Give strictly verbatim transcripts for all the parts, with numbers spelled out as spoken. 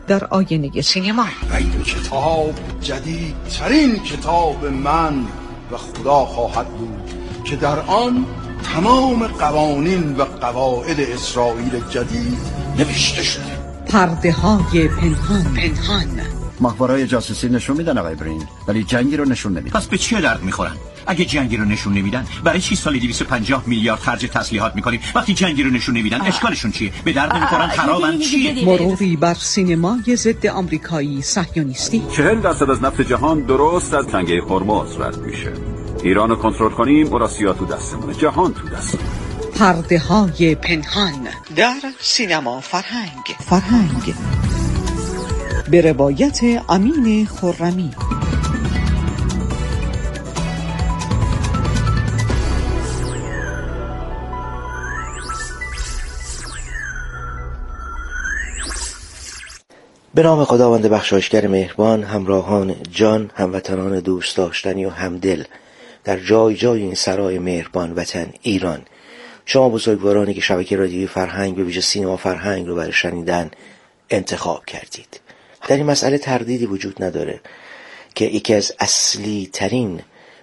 در آینه سینما. این کتاب جدیدترین کتاب من و خدا خواهد بود که در آن تمام قوانین و قواعد اسرائیل جدید نوشته شده. پرده های پنهان پنهان مخبرهای جاسوسی نشون میدن آقای برین، ولی جنگی رو نشون نمیدن. پس به چه درد میخورن؟ اگه جنگی رو نشون نمیدن برای چی سالی دویست و پنجاه میلیارد خرج تسلیحات میکنیم؟ وقتی جنگی رو نشون نمیدن اشکالشون چیه؟ به درد نمیخورن، خرابن، چیه؟ مروری بر سینمای ضد آمریکایی صهیونیستی. چهل درصد از نفت جهان درست از تنگه هرمز رد میشه. ایرانو کنترل کنیم، اوراسیا تو دستمونه، جهان تو دستمونه. پرده های پنهان در سینما فرهنگ فرهنگ به روایت امین خرمی. به نام خداوند بخشایشگر مهربان، همراهان جان، هموطنان دوست داشتنی و همدل در جای جای این سرای مهربان وطن ایران، شما بزرگوارانی که شبکه رادیویی فرهنگ به ویژه سینما فرهنگ رو برای شنیدن انتخاب کردید. در این مسئله تردیدی وجود نداره که یکی از اصلی ترین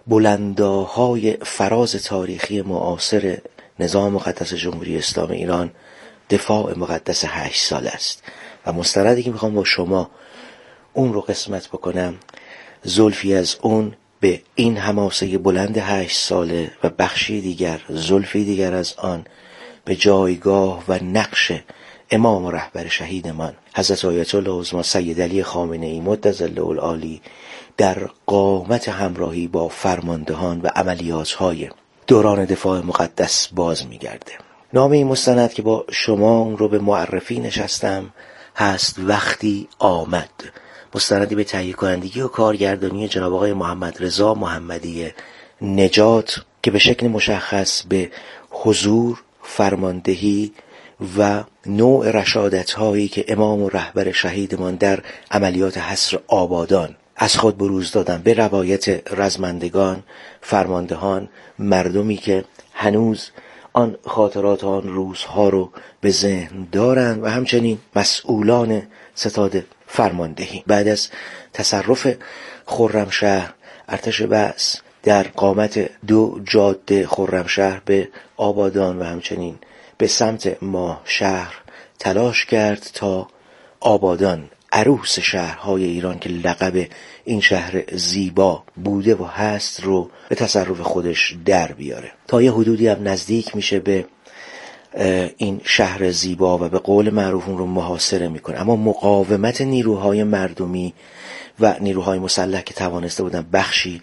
بلنداهای فراز تاریخی معاصر نظام مقدس جمهوری اسلامی ایران دفاع مقدس هشت سال است و مستندی که میخوام با شما اون رو قسمت بکنم، زلفی از اون به این حماسه بلند هشت ساله و بخشی دیگر، زلفی دیگر از آن به جایگاه و نقش امام و رهبر شهیدمان حضرت آیت الله عظمی سید علی خامنه ای مدظله العالی در قامت همراهی با فرماندهان و عملیات‌های دوران دفاع مقدس باز می‌گرده. نام این مستند که با شما اون رو به معرفی نشستم هست وقتی آمد، مستندی به تهیه کنندگی و کارگردانی جناب آقای محمد رضا محمدی نجات که به شکل مشخص به حضور، فرماندهی و نوع رشادت هایی که امام و رهبر شهیدمان در عملیات حصر آبادان از خود بروز دادن، به روایت رزمندگان، فرماندهان، مردمی که هنوز آن خاطرات آن روزها رو به ذهن دارند و همچنین مسئولان ستاد فرماندهی. بعد از تصرف خرمشهر، ارتش بعث در قامت دو جاده خرمشهر به آبادان و همچنین به سمت ماه شهر تلاش کرد تا آبادان، عروس شهرهای ایران که لقب این شهر زیبا بوده و هست، رو به تصرف خودش در بیاره. تا یه حدودی هم نزدیک میشه به این شهر زیبا و به قول معروف اون رو محاصره میکنه، اما مقاومت نیروهای مردمی و نیروهای مسلح که توانسته بودن بخشی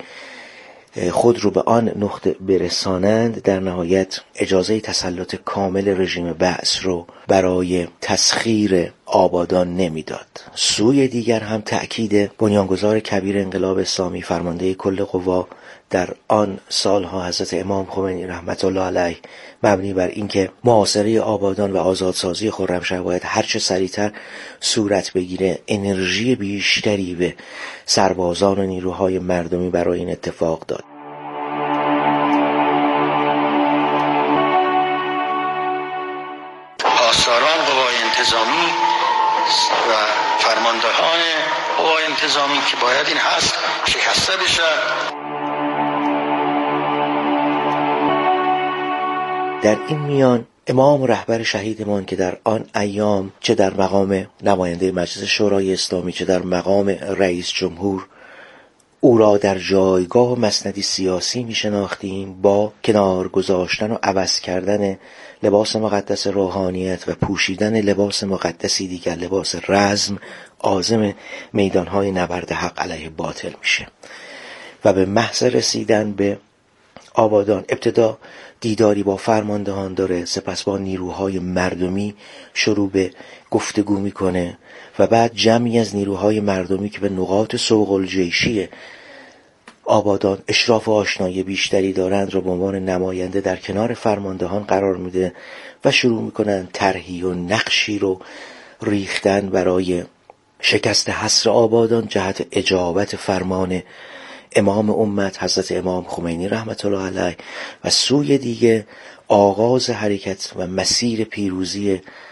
خود رو به آن نقطه برسانند، در نهایت اجازه تسلط کامل رژیم بعث رو برای تسخیر آبادان نمیداد. سوی دیگر هم تأکید بنیانگذار کبیر انقلاب اسلامی، فرمانده کل قوا در آن سالها حضرت امام خمینی رحمت الله علیه، مبنی بر اینکه محاصره آبادان و آزادسازی خرمشهر باید هرچه سریعتر صورت بگیره، انرژی بیشتری به سربازان و نیروهای مردمی برای این اتفاق داد. پاسداران قوای انتظامی و فرماندهان قوای انتظامی که باید این هست شکسته بشه. در این میان امام و رهبر شهیدمان که در آن ایام چه در مقام نماینده مجلس شورای اسلامی چه در مقام رئیس جمهور او را در جایگاه مسندی سیاسی می شناختیم، با کنار گذاشتن و عوض کردن لباس مقدس روحانیت و پوشیدن لباس مقدسی دیگر، لباس رزم، عازم میدانهای نبرد حق علیه باطل میشه و به محض رسیدن به آبادان ابتدا دیداری با فرماندهان داره، سپس با نیروهای مردمی شروع به گفتگو میکنه و بعد جمعی از نیروهای مردمی که به نقاط سوق الجیشی آبادان اشراف و آشنایی بیشتری دارند را به عنوان نماینده در کنار فرماندهان قرار میده و شروع میکنن طرحی و نقشی رو ریختن برای شکست حصر آبادان جهت اجابت فرمان امام امت حضرت امام خمینی رحمت الله علیه و سوی دیگه آغاز حرکت و مسیر پیروزی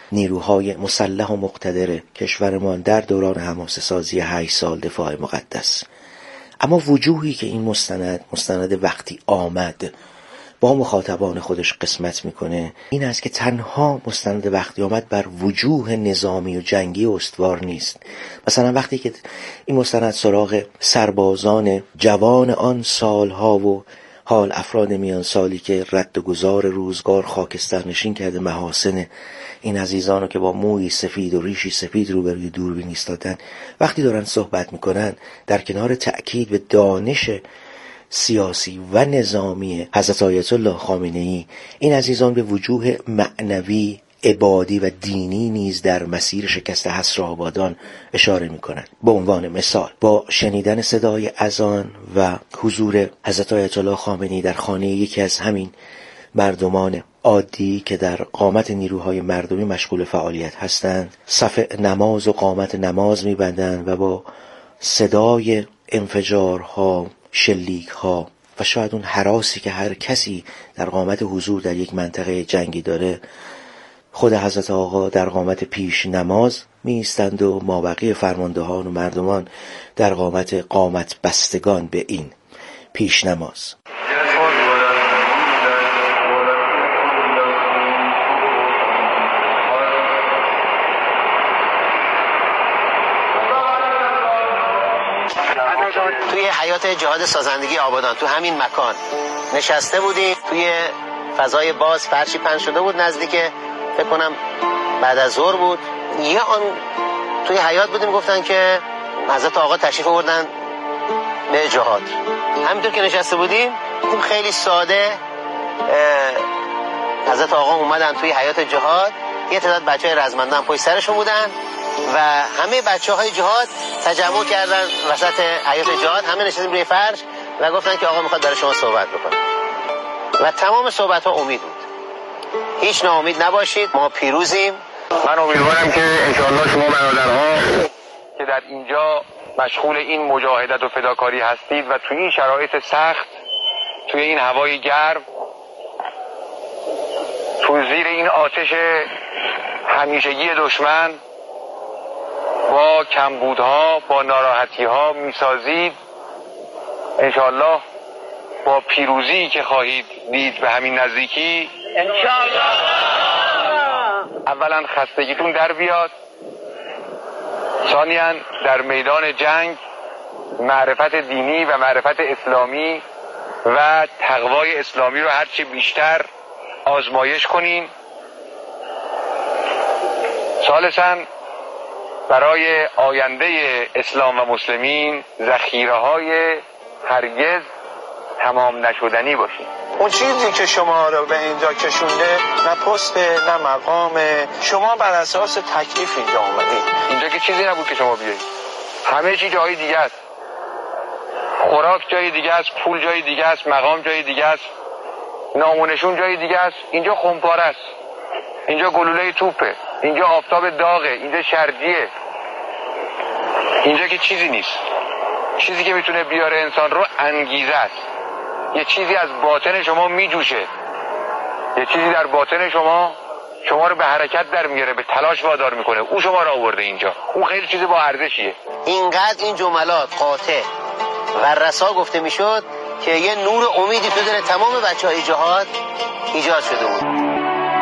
نیروهای مسلح و مقتدر کشورمان در دوران حماسه‌سازی هشت سال دفاع مقدس. اما وجوهی که این مستند مستند وقتی آمد با مخاطبان خودش قسمت میکنه این است که تنها مستند وقتی آمد بر وجوه نظامی و جنگی استوار نیست. مثلا وقتی که این مستند سراغ سربازان جوان آن سالها و حال افراد میان سالی که رد و گذار روزگار خاکستر نشین کرده محاسن این عزیزانو که با موی سفید و ریشی سفید روبروی دوربین ایستادن، وقتی دارن صحبت میکنن در کنار تأکید به دانش سیاسی و نظامی حضرت آیت الله خامنه‌ای، این عزیزان به وجوه معنوی، عبادی و دینی نیز در مسیر شکست حصرآبادان اشاره میکنند. به عنوان مثال با شنیدن صدای اذان و حضور حضرت آیت الله خامنه‌ای در خانه یکی از همین مردمان عادی که در قامت نیروهای مردمی مشغول فعالیت هستند، صف نماز و قامت نماز میبندند و با صدای انفجارها، شلیک‌ها و شاید اون هراسی که هر کسی در قامت حضور در یک منطقه جنگی داره، خود حضرت آقا در قامت پیش نماز می ایستند و مابقی فرماندهان و مردمان در قامت قامت بستگان به این پیش نماز. توی حیات جهاد سازندگی آبادان تو همین مکان نشسته بودیم، توی فضای باز فرشی پهن شده بود، نزدیک فکر کنم بعد از ظهر بود. یه آن توی حیات بودیم، گفتن که حضرت آقا تشریف آوردن به جهاد. همینطور که نشسته بودیم خیلی ساده حضرت آقا اومدن توی حیات جهاد، یه تعداد بچهای رزمندان پشت سرشون بودن و همه بچه‌های جهاد تجمع کردن وسط حیات جهاد، همه نشستیم روی فرش و گفتن که آقا میخواد برای شما صحبت بکنه و تمام صحبت‌ها امید بود. هیچ ناامید نباشید، ما پیروزیم. من امیدوارم که انشاءالله شما برادرها که در اینجا مشغول این مجاهدت و فداکاری هستید و توی این شرایط سخت، توی این هوای گرم، توی زیر این آتش همیشگی دشمن با کمبودها، با ناراحتیها میسازید. انشاءالله با پیروزی که خواهید دید به همین نزدیکی، انشاءالله اولا خستگیتون در بیاد، ثانیاً در میدان جنگ معرفت دینی و معرفت اسلامی و تقوای اسلامی رو هرچی بیشتر آزمایش کنین. ثالثاً برای آینده اسلام و مسلمین ذخیره‌های هرگز تمام نشدنی باشین. اون چیزی که شما رو به اینجا کشونده نه پست نه مقام، شما بر اساس تکلیف اینجا اومدید. اینجا که چیزی نبود که شما بیایید، همه چی جای دیگه است. خوراک جای دیگه است، پول جای دیگه است، مقام جای دیگه است، نام و نشون جای دیگه است. اینجا خمپاره است، اینجا گلوله توپه، اینجا آفتاب داغه، اینجا شرجیه. اینجا که چیزی نیست. چیزی که میتونه بیاره انسان رو انگیزه است. یه چیزی از باطن شما میجوشه، یه چیزی در باطن شما شما رو به حرکت در میاره، به تلاش وادار میکنه. او شما رو آورده اینجا، اون خیلی چیز با ارزشیه. اینقدر این جملات قاطع و رسا گفته میشد که یه نور امیدی تو دل تمام بچهای جهاد ایجاد شده بود.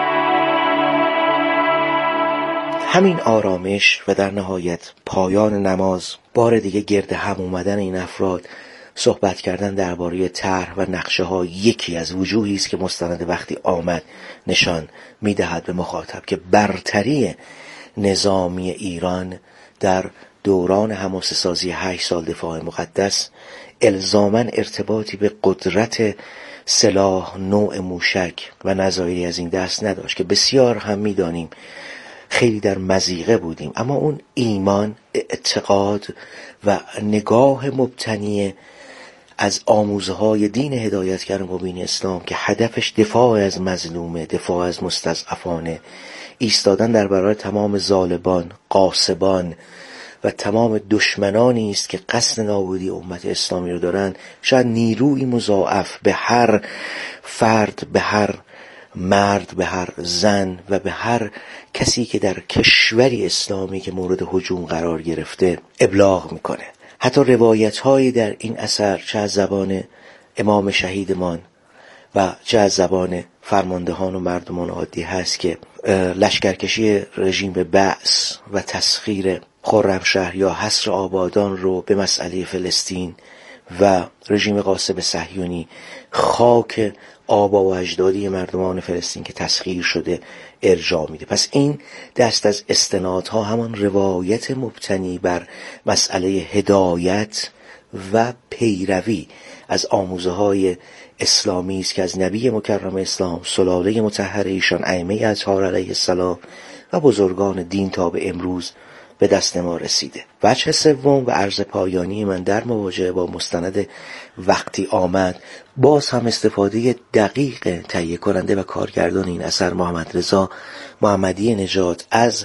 همین آرامش و در نهایت پایان نماز، بار دیگه گرد هم اومدن این افراد، صحبت کردن درباره طرح و نقشه ها، یکی از وجوهی است که مستند وقتی آمد نشان میدهد به مخاطب که برتری نظامی ایران در دوران حماسه‌سازی هشت سال دفاع مقدس الزاماً ارتباطی به قدرت سلاح نوع موشک و نظایری از این دست نداشت که بسیار هم میدانیم خیلی در مضیقه بودیم، اما اون ایمان، اعتقاد و نگاه مبتنی از آموزهای دین هدایتگر مبین اسلام که هدفش دفاع از مظلومه، دفاع از مستضعفانه، ایستادن در برابر تمام ظالمان، غاصبان و تمام دشمنانی است که قصد نابودی امت اسلامی رو دارن، شاید نیروی مضاعف به هر فرد، به هر مرد به هر زن و به هر کسی که در کشوری اسلامی که مورد هجوم قرار گرفته ابلاغ میکنه. حتی روایت هایی در این اثر چه از زبان امام شهیدمان و چه از زبان فرماندهان و مردمان عادی هست که لشکرکشی رژیم بعث و تسخیر خرمشهر یا حصر آبادان رو به مسئله فلسطین و رژیم غاصب صهیونی خاک آبا و اجدادی مردمان فلسطین که تسخیر شده ارجاع میده. پس این دست از استنادها همان روایت مبتنی بر مسئله هدایت و پیروی از آموزه های اسلامی است که از نبی مکرم اسلام، سلاله مطهر ایشان، ائمه اطهار علیه السلام و بزرگان دین تا به امروز به دست ما رسیده. وجه سوم و عرض پایانی من در مواجهه با مستند وقتی آمد، باز هم استفاده دقیق تهیه کننده و کارگردان این اثر محمد رضا محمدی نژاد از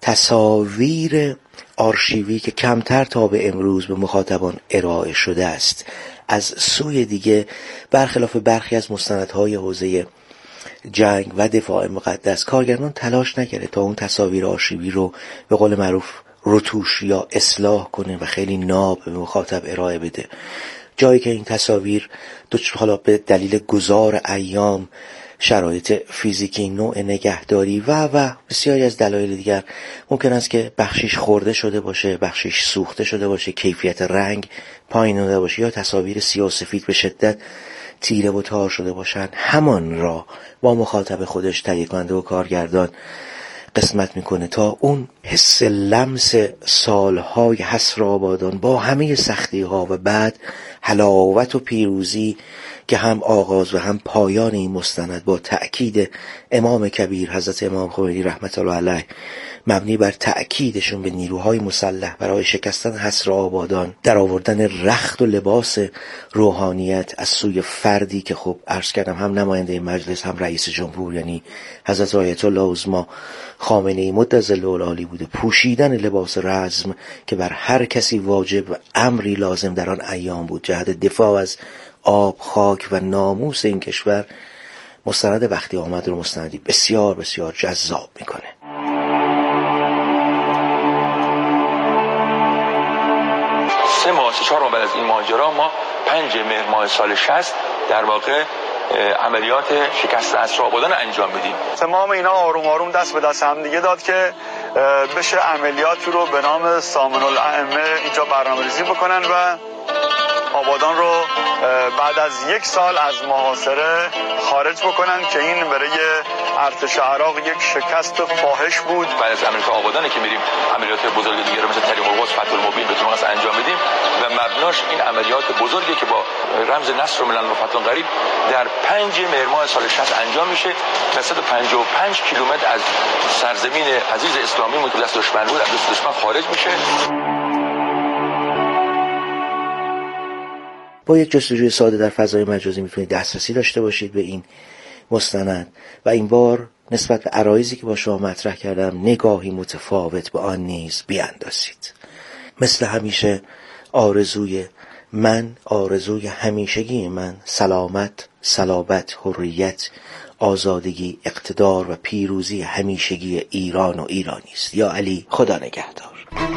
تصاویر آرشیوی که کمتر تا به امروز به مخاطبان ارائه شده است. از سوی دیگه برخلاف برخی از مستندهای حوزه جنگ و دفاع مقدس، کارگردان تلاش نکرده تا اون تصاویر آرشیوی رو به قول معروف رتوش یا اصلاح کنه و خیلی ناب به مخاطب ارائه بده. جایی که این تصاویر حالا به دلیل گذار ایام، شرایط فیزیکی، نوع نگهداری و و بسیاری از دلایل دیگر ممکن است که بخشیش خورده شده باشه، بخشیش سوخته شده باشه، کیفیت رنگ پایین اومده باشه یا تصاویر سیاه و سفید به شدت تیره و تار شده باشند، همان را با مخاطب خودش تهیه کننده و کارگردان قسمت میکنه تا اون حس لمس سالهای حصر آبادان با همه سختی ها و بعد حلاوت و پیروزی که هم آغاز و هم پایان این مستند با تأکید امام کبیر حضرت امام خمینی رحمت الله علیه، مبنی بر تأکیدشون به نیروهای مسلح برای شکستن حصر آبادان، در آوردن رخت و لباس روحانیت از سوی فردی که خب عرض کردم هم نماینده مجلس هم رئیس جمهور یعنی حضرت آیت الله عظما خامنه‌ای مدظل العالی بوده، پوشیدن لباس رزم که بر هر کسی واجب و امری لازم در آن ایام بود جهت دفاع از آب، خاک و ناموس این کشور. مستند وقتی آمد رو مستندی بسیار بسیار جذاب میکنه. سه ماه سه چهار ماه بعد از این ماجرا ما پنج مهر ماه سال شصت در واقع عملیات شکست حصر آبادان انجام بدیم. تمام اینا آروم آروم دست به دست هم دیگه داد که بشه عملیاتی رو به نام سامن الائمه اینجا برنامه‌ریزی بکنن و آبادان رو بعد از یک سال از محاصره خارج بکنن که این برای ارتش عراق یک شکست فاحش بود. بعد از عملیات آبادان که میریم عملیات بزرگ دیگه رو مثل طریق القدس، فتح المبین به تونس انجام بدیم و مبناش این عملیات بزرگی که با رمز نصر و ملل و فتح قریب در پنج مهر ماه سال شصت انجام میشه. صد و پنجاه و پنج کیلومتر از سرزمین عزیز اسلامی که دست دشمن بود از دست دشمن خارج میشه. با یک جستجوی ساده در فضای مجازی میتونید دسترسی داشته باشید به این مستند و این بار نسبت به عرایضی که با شما مطرح کردم نگاهی متفاوت به آن نیز بیاندازید. مثل همیشه آرزوی من، آرزوی همیشگی من سلامت، صلابت، حریت، آزادگی، اقتدار و پیروزی همیشگی ایران و ایرانی است. یا علی، خدا نگهدار.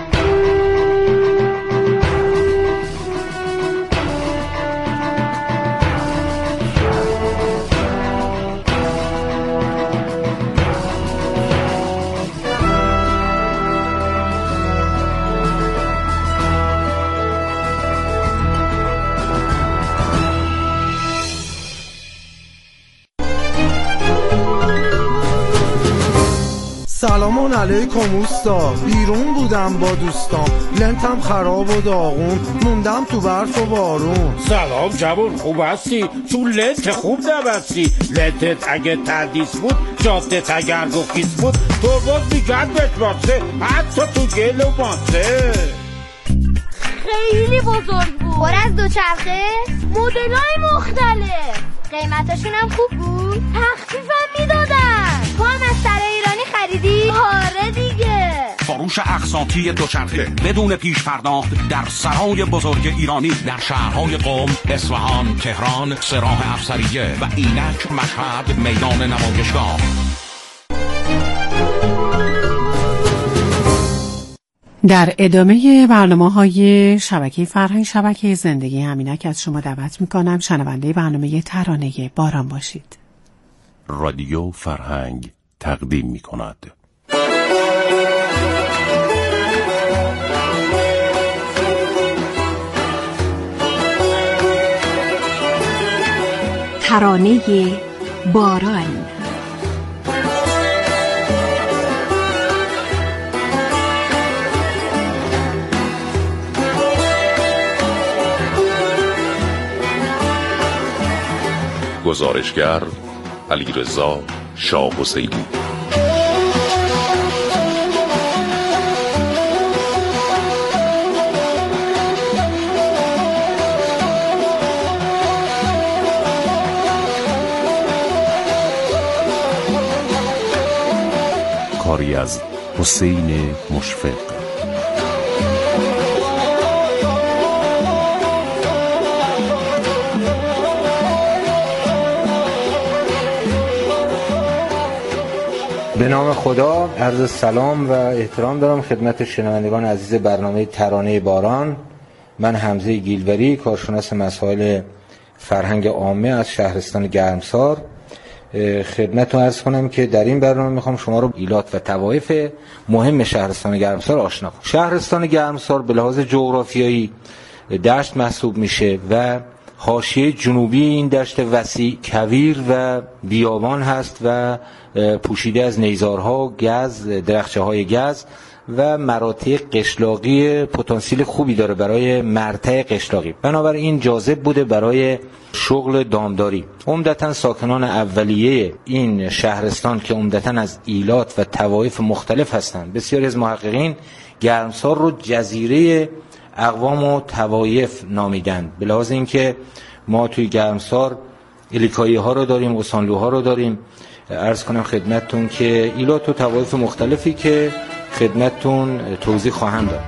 سلام علیکم اوستا، بیرون بودم با دوستام، لنتم خراب و داغون، موندم تو برف و بارون. سلام جوون، خوب هستی؟ تو لنت خوب نبستی، لنتت اگه تردیس بود، جادت اگر گفیس بود، تو باز میگن بتراسه، حتی تو گل و ماسه. خیلی بزرگ بود، پر از دوچرخه، مدلای مختلف، قیمتشون هم خوب بود، تخفیفم میدادن. تو هم از سر ایرانی خریدی؟ آره دیگه. فروش اقساطی دوچرخه بدون پیش پرداخت در سرای بزرگ ایرانی در شهرهای قم، اصفهان، تهران، سراح افسریه و اینک، مشهد، میدان نمایشگاه. در ادامه برنامه‌های شبکه فرهنگ شبکه زندگی همینک از شما دعوت می‌کنم شنونده برنامه ترانه باران باشید. رادیو فرهنگ تقدیم می‌کند. ترانه باران. گزارشگر علیرضا شاه حسینی. کاری از حسین مشفق. به نام خدا، عرض سلام و احترام دارم خدمت شنوندگان عزیز برنامه ترانه باران. من حمزه گیلوری، کارشناس مسائل فرهنگ عامه از شهرستان گرمسار، خدمتتون عرض کنم که در این برنامه میخوام شما رو ایلات و طوایف مهم شهرستان گرمسار آشنا کنم. شهرستان گرمسار به لحاظ جغرافیایی دشت محسوب میشه و حاشیه جنوبی این دشت وسیع کویر و بیابان هست و پوشیده از نیزارها، گز، درخچه های گز و مراتع قشلاقی پتانسیل خوبی داره برای مرتع قشلاقی. بنابراین جاذب بوده برای شغل دامداری. عمدتاً ساکنان اولیه این شهرستان که عمدتاً از ایلات و طوایف مختلف هستند، بسیاری از محققین گرمسار رو جزیره اقوام و طوایف نامیدن، به لحاظ اینکه ما توی گرمسار الیکایی ها رو داریم، اوسانلوها رو داریم. عرض کنم خدمتتون که ایلات و طوایف مختلفی که خدمتتون توضیح خواهم داد.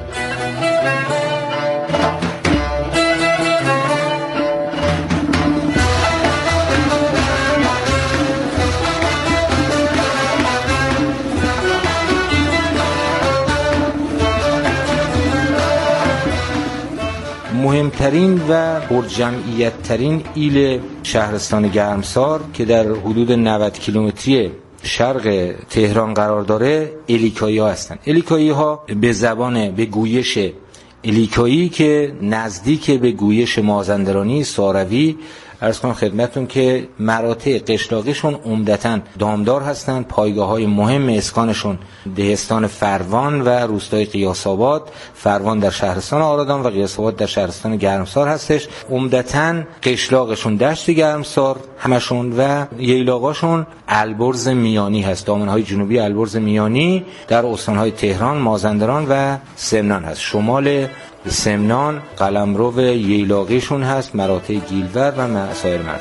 مهمترین و پرجمعیت ترین ایل شهرستان گرمسار که در حدود نود کیلومتری شرق تهران قرار داره الیکایی ها هستن. الیکایی ها به زبان به گویش الیکایی که نزدیک به گویش مازندرانی ساروی، عرض کنم خدمتتون که مراتع قشلاقیشون عمدتاً دامدار هستند. پایگاه های مهم اسکانشون دهستان فروان و روستای قیاس‌آباد، فروان در شهرستان آرادان و قیاس‌آباد در شهرستان گرمسار هستش. عمدتاً قشلاقشون دشت گرمسار همشون و ییلاقاشون البرز میانی هست. دامنهای جنوبی البرز میانی در استانهای تهران، مازندران و سمنان هست. شمال سمنان قلمرو ییلاقیشون هست، مراتع گیلور و سایر مراتع.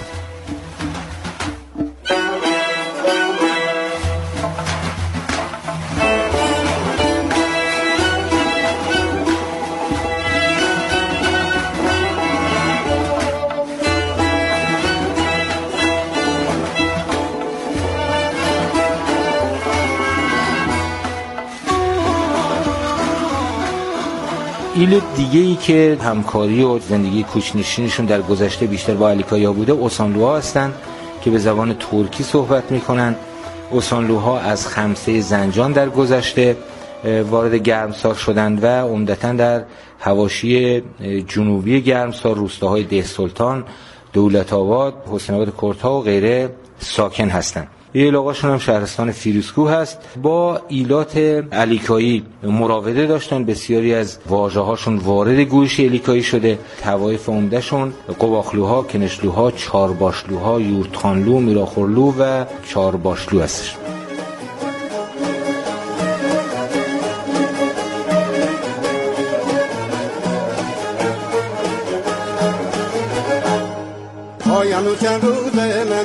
ایل دیگه ای که همکاری و زندگی کوچ‌نشینشون در گذشته بیشتر با الیکایی‌ها بوده اوسانلوها هستن که به زبان ترکی صحبت میکنن. اوسانلوها از خمسه زنجان در گذشته وارد گرمسار شدند و عمدتاً در حواشی جنوبی گرمسار، روستاهای ده سلطان، دولت آباد، حسین آباد کردها و غیره ساکن هستند. یه علاقه‌شون هم شهرستان فیروزکوه هست. با ایلات الیکایی مراوده داشتن، بسیاری از واژه‌هاشون وارد گویش الیکایی شده. طوایف عمده‌شون قباخلوها، کنشلوها، چارباشلوها، یورتخانلو، میراخورلو و چارباشلو هستش. آیانو چند روزه من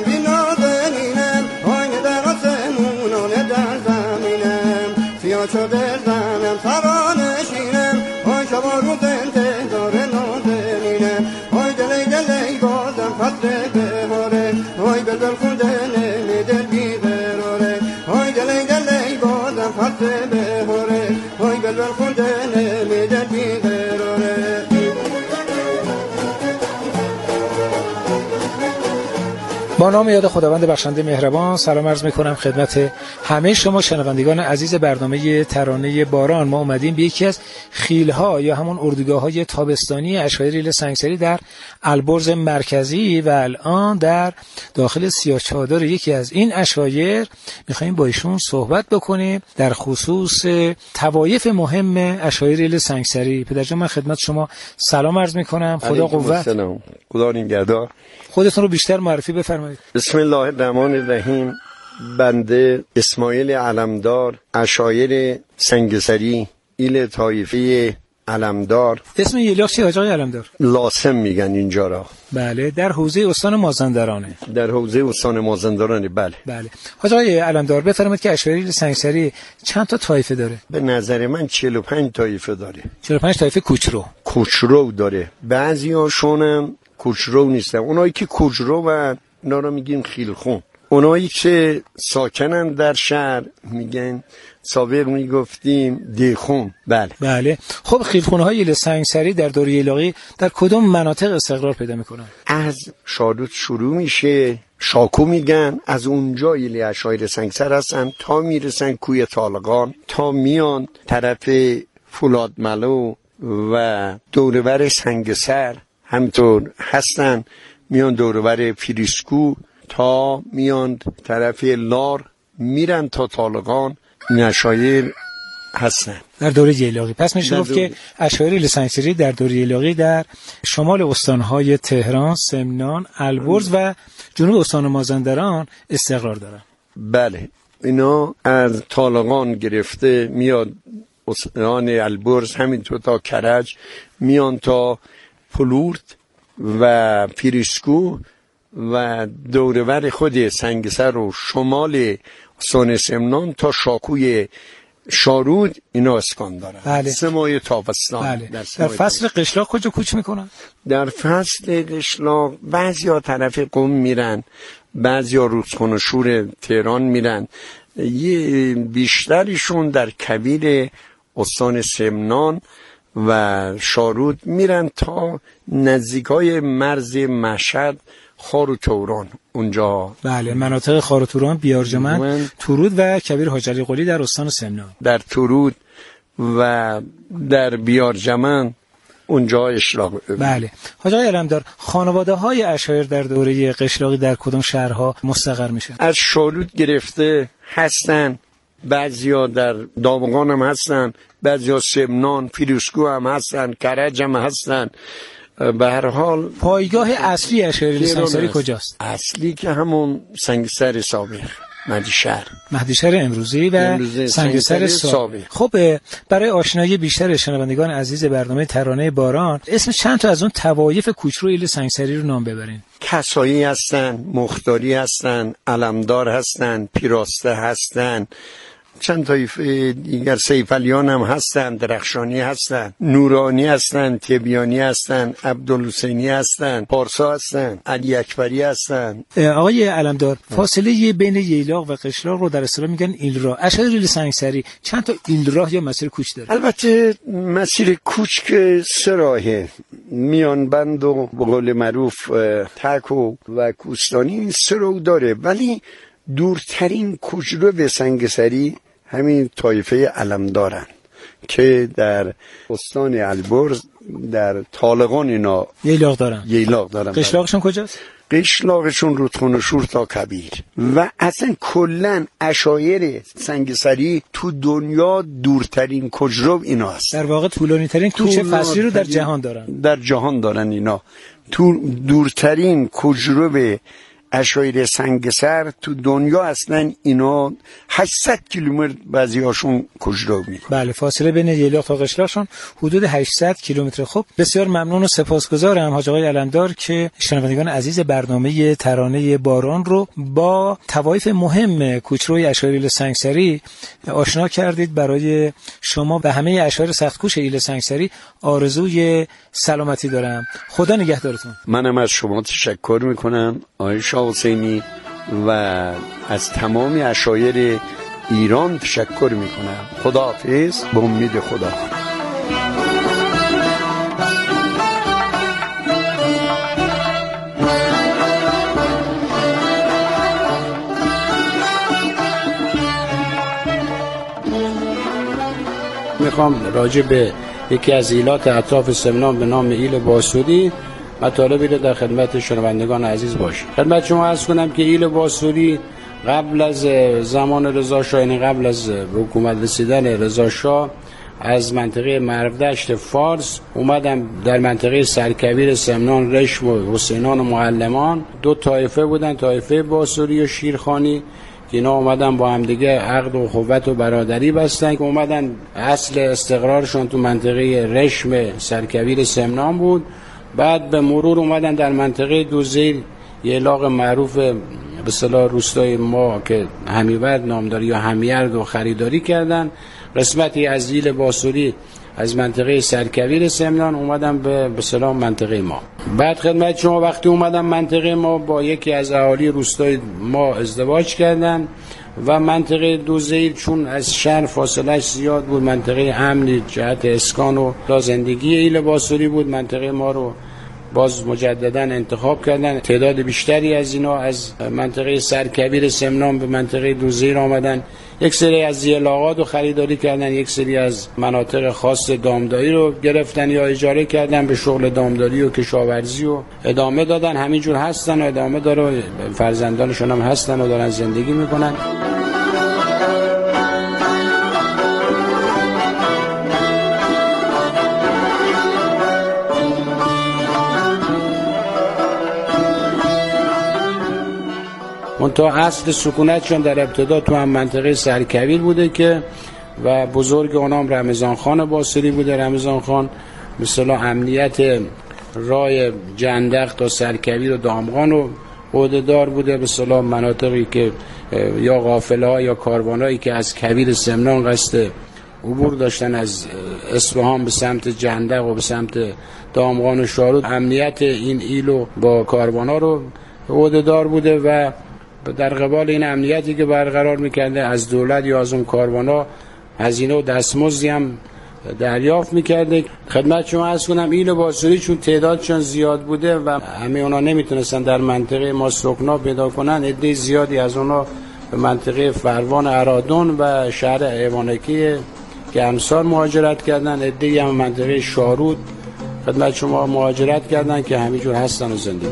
بینادنینم، آینه در آسمونانه در زمینم، سیاه شده زنم بارو دنده داره نادمینه های دلی دلی بازم فتره بهاره های بلبل خونده نمیده بیقراره های دلی دلی بازم فتره بهاره های بلبل خونده نمیده بیقراره. با نام یاد خداوند بخشنده مهربان سلام عرض میکنم خدمت همه شما شنوندگان عزیز برنامه ترانه باران. ما اومدیم به یکی از خیلها یا همون اردوگاه‌های تابستانی اشایر ایل سنگسری در البرز مرکزی و الان در داخل سیاه‌چادر یکی از این اشایر میخوایم با ایشون صحبت بکنیم در خصوص طوایف مهم اشایر ایل سنگسری. پدرجان من خدمت شما سلام عرض میکنم. خدا قوت. سلام. خدا نگهدار. خودتون رو بیشتر معرفی بفرمایید. بسم الله الرحمن الرحیم. بنده اسماعیل علمدار، اشایر سنگسری ایل طایفه علمدار. اسم ییلاق چیه آقای علمدار؟ لاسم میگن اینجا را. بله، در حوزه استان مازندرانه. در حوزه استان مازندرانه. بله بله. آقای علمدار بفرمایید که اشایر ایل سنگسری چند تا طایفه داره؟ به نظر من چهل و پنج طایفه داره. چهل و پنج طایفه کوچرو. کوچرو داره. بعضیاشون هم کوچرو نیستن. اونایی که کوچرو و اونا رو میگیم خیلخون. اونایی که ساکنن در شهر میگن سابق میگفتیم دیخون. بله بله. خب خیلخونهای ایل سنگسری در دوره ییلاقی در کدوم مناطق استقرار پیدا میکنن؟ از شادوت شروع میشه، شاکو میگن، از اونجا ایل اشایر سنگسر هستن تا میرسن کوی طالقان، تا میان طرف فولادملو و دورور سنگسر همطور هستن، میان دورور فریسکو تا میان طرف لار میرن تا طالقان. این اشایر هستن در دوره ییلاقی. پس میشه گفت که اشایر ایل سنگسری در دوره ییلاقی در شمال استانهای تهران، سمنان، البرز و جنوب استان مازندران استقرار دارن. بله، اینا از طالقان گرفته میاد استان البرز، همینطور تا کرج، میان تا پلورت و فریسکو و دورور خود سنگسر و شمال استان سمنان تا شاکوی شارود اینا اسکان دارن. بله. سه ماه تابستان. بله. در, در فصل قشلاق کجا کوچ میکنن؟ در فصل قشلاق بعضیا طرف قم میرن، بعضیا رودخانه شور تهران میرن، یه بیشترشون در کویر استان سمنان و شارود میرن تا نزدیکای مرز مشهد، خار و توران اونجا. بله، مناطق خار و توران، بیارجمند، تورود و کبیر حاج علی قلی در استان سمنان. در تورود و در بیارجمند اونجا اشراق. بله. حاج آقای علمدار، خانواده های اشایر در دوره قشلاقی در کدوم شهرها مستقر میشن؟ از شارود گرفته هستن، بعضیا در دامغان هم هستن، بعضیا سمنان، فریسکو هم هستن، کرج هم هستن. به هر حال پایگاه اصلی اشایر ایل سنگسری کجاست؟ اصلی که همون سنگسر سابق، مهدیشهر مهدیشهر امروزی و امروزی سنگسر سابق. خب برای آشنایی بیشتر شنوندگان عزیز برنامه ترانه باران، اسم چند تا از اون طوایف کوچرو ایل سنگسری رو نام ببرین. کسایی هستن، مختاری هستن، علمدار هستن، پیراسته هستن، چند طایفه دیگر، سیفالیان هم هستن، درخشانی هستن، نورانی هستن، تبیانی هستن، عبدالحسینی هستن، پارسا هستن، علی اکبری هستن. آقای علمدار، فاصله بین ییلاق و قشلاق رو در اصطلاح میگن ایل راه. اشایر ایل سنگسری چند تا ایل راه یا مسیر کوچ داره؟ البته مسیر کوچ که سه راهه، میان بند و به قول معروف تک و کوستانی، سه راه داره، ولی دورترین کوچرو به سنگسری همین طایفه علمدارن که در استان البرز در طالقان اینا ییلاق دارن. ییلاق دارن. قشلاقشون کجاست؟ قشلاقشون رودخانه شور تا کبیر. و اصلا کلن اشایر سنگسری تو دنیا دورترین کوچرو اینا هست. در واقع طولانی ترین کوچ فصلی رو در جهان دارن. در جهان دارن اینا. تو دورترین کوچرو عشایر سنگسر تو دنیا اصلا اینا هشتصد کیلومتر بعضیاشون کجرا میکنن. بله، فاصله بین ییلاق تا قشلاشون حدود هشتصد کیلومتر. خب بسیار ممنون و سپاسگزارم حاج آقای علمدار که شنوندگان عزیز برنامه ترانه باران رو با طوایف مهم کوچروی عشایر ایل سنگسری آشنا کردید. برای شما و همه عشایر سختکوش ایل سنگسری آرزوی سلامتی دارم. خدا نگهدارتون. منم از شما تشکر میکنم آقای شاه حسینی و از تمام عشایر ایران تشکر میکنم. خداحافظ، به امید خدا. میخوام راجع به یکی از ایلات اطراف سمنان به نام ایل باسوری مطالبی رو در خدمت شنوندگان عزیز باشم. خدمت شما عرض کنم که ایل باسوری قبل از زمان رضا شاه، یعنی قبل از حکومت رسیدن رضا شاه، از منطقه مرودشت فارس اومدن در منطقه سرکویر سمنان، رشم و حسینان و معلمان دو طایفه بودن، طایفه باسوری و شیرخانی که اینا اومدن با هم دیگه عقد و اخوت و برادری بستن که اومدن اصل استقرارشون تو منطقه رشم سرکویر سمنان بود. بعد به مرور اومدن در منطقه دوزیر، یه علاقه معروف به اصطلاح روستای ما که همیورد نام داره یا همیرد و خریداری کردن. قسمتی از ایل باسوری از منطقه سرکویر سمنان اومدن به اصطلاح منطقه ما. بعد خدمت شما وقتی اومدن منطقه ما با یکی از اهالی روستای ما ازدواج کردن و منطقه دوزیر چون از شهر فاصلهش زیاد بود، منطقه امنی جهت اسکان و زندگی ایل باسوری بود، منطقه ما رو باز مجددا انتخاب کردن. تعداد بیشتری از اینا از منطقه سرکویر سمنان به منطقه دوزیر آمدن، یک سری از زیلاقات رو خریداری کردن، یک سری از مناطق خاص دامداری رو گرفتن یا اجاره کردن، به شغل دامداری و کشاورزی و ادامه دادن. همینجور هستن و ادامه داره، فرزندانشون هم هستن و دارن زندگی میکنن. منتها اصل سکونتشون در ابتدا تو هم منطقه سرکویر بوده که و بزرگ اونام رمضان خان باسری بوده. رمضان خان مثلا امنیت رای جندق تا سرکویر و دامغان رو عهده‌دار بوده، به صلاح مناطقی که یا قافله‌ها یا کاروانایی که از کویر سمنان قصد عبور داشتن از اصفهان به سمت جندق و به سمت دامغان و شارود، امنیت این ایلو با کاروان‌ها رو عهده‌دار بوده و در قبال این امنیتی که برقرار میکرده از دولت یا از اون کاروانا هزینه و دستمزدی هم دریافت میکرده. خدمت شما عرض کنم ایل باسوری چون تعدادشون زیاد بوده و همه اونا نمیتونستن در منطقه ما سکنا پیدا کنن، عده زیادی از اونا به منطقه فروان ارادون و شهر ایوانکی گرمسار مهاجرت کردن، عده هم منطقه شارود خدمت شما مهاجرت کردن که همینجور هستن و زندگی.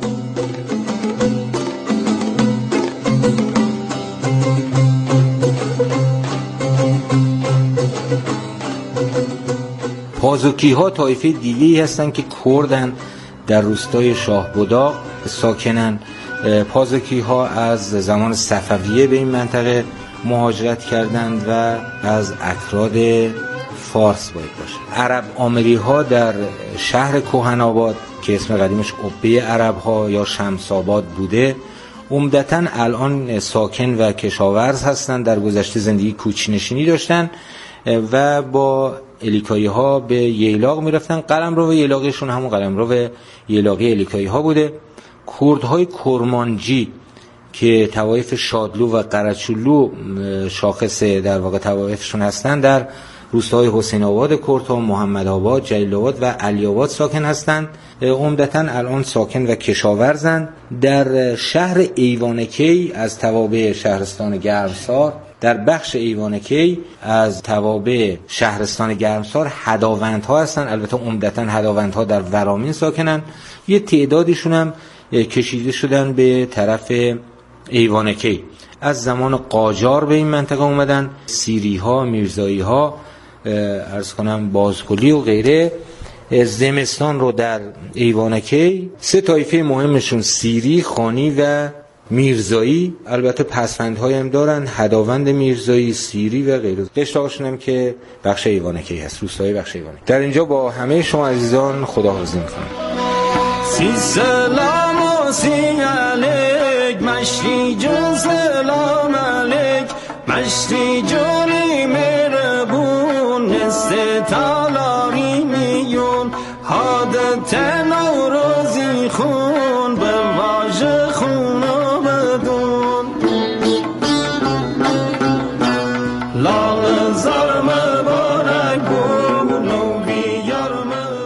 پازوکی ها طایفه دیگه‌ای هستن که کردن، در روستای شاه بوداق ساکنن. پازوکی ها از زمان صفویه به این منطقه مهاجرت کردند و از اکراد فارس باید باشه. عرب آمری ها در شهر کهن‌آباد که اسم قدیمش قبه عرب ها یا شمس‌آباد بوده، عمدتاً الان ساکن و کشاورز هستند. در گذشته زندگی کوچ‌نشینی داشتن و با الیکایی ها به ییلاق می رفتن. قلمرو ییلاقیشون همون قلمرو ییلاقی الیکایی ها بوده. کردهای کرمانجی که طوایف شادلو و قرچولو شاخص در واقع طوایفشون هستن، در روستاهای حسین آباد کردها، محمد آباد، جلیل آباد و علی آباد ساکن هستند. عمدتاً الان ساکن و کشاورزن. در شهر ایوانکی از توابع شهرستان گرمسار، در بخش ایوانکی از توابع شهرستان گرمسار هداوندها هستن. البته عمدتاً هداوندها در ورامین ساکنن. یه تعدادیشون هم کشیده شدن به طرف ایوانکی. از زمان قاجار به این منطقه اومدن. سیری ها، میرزایی ها، عرض کنم بازگلی و غیره زمستان رو در ایوانکی. سه طایفه مهمشون سیری، خانی و میرزایی، البته پسفندهای هم دارن، هداوند میرزایی، سیری و غیره. قشتاقشون هم که بخش ایوانکی هست، روستای بخش ایوانکی. در اینجا با همه شما عزیزان خداحافظی میکنم. سی سلام و سی علیک مشتی جون، سلام علیک مشتی جونی مهربون، نست تالاری میون حادت